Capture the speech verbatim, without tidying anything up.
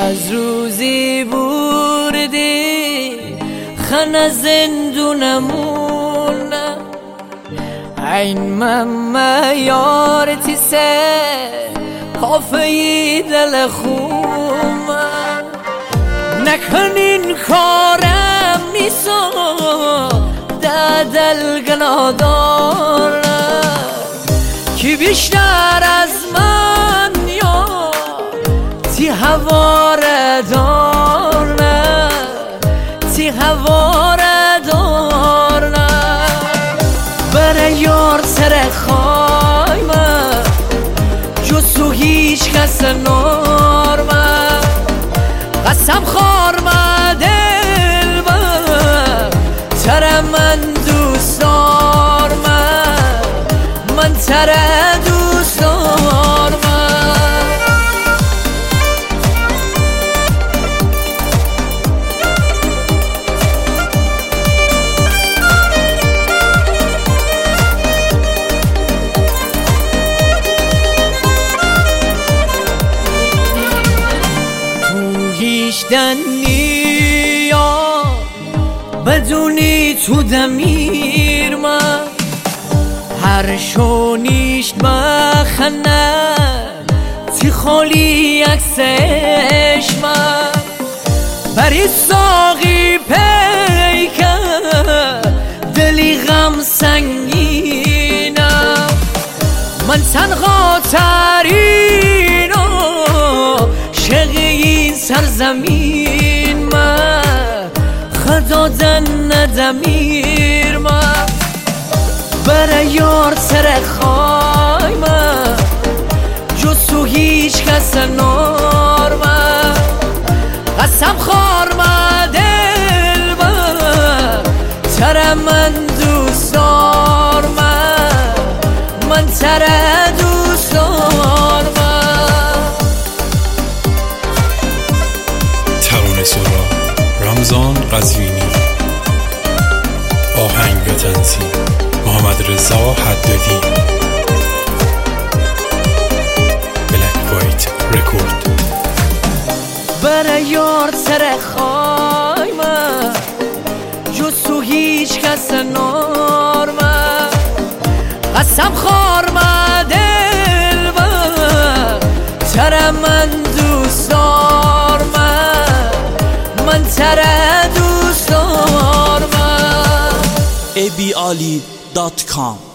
از روزی بردی خانه زندونمون این ممه یارتی سه کافهی دل خوم نکنین کارم نیسا ده دل گنادار کی بیشتر از من یا تی هواره دار نه تی هواره دار نه برای یار سر خایمه جسو هیچ کس نارمه قسم خارمه دل من تره من دوست دارمه من تره دوست دارمه دنی یا بدونی تو دمیر من هر شونیشت بخنه تی خالی عکسش من بری ساقی پیکه دلی غم سنگینم من تنها ترینم شقی سرزمین من خدا دن ندمیر من برای یار سر خای من جسو هیچ کس نار من قسم خار من دل من تره من دوست دار من من تره دوست دار من سورا رمضان قزوینی آهنگ و تنظیم محمد رضا حدادی بلک وایت رکورد برای یار سر خای من جسو هیچ کس نار من قسم خار من دل من تره من دوست دار من من تره دوست دارم ای بی علی دات کام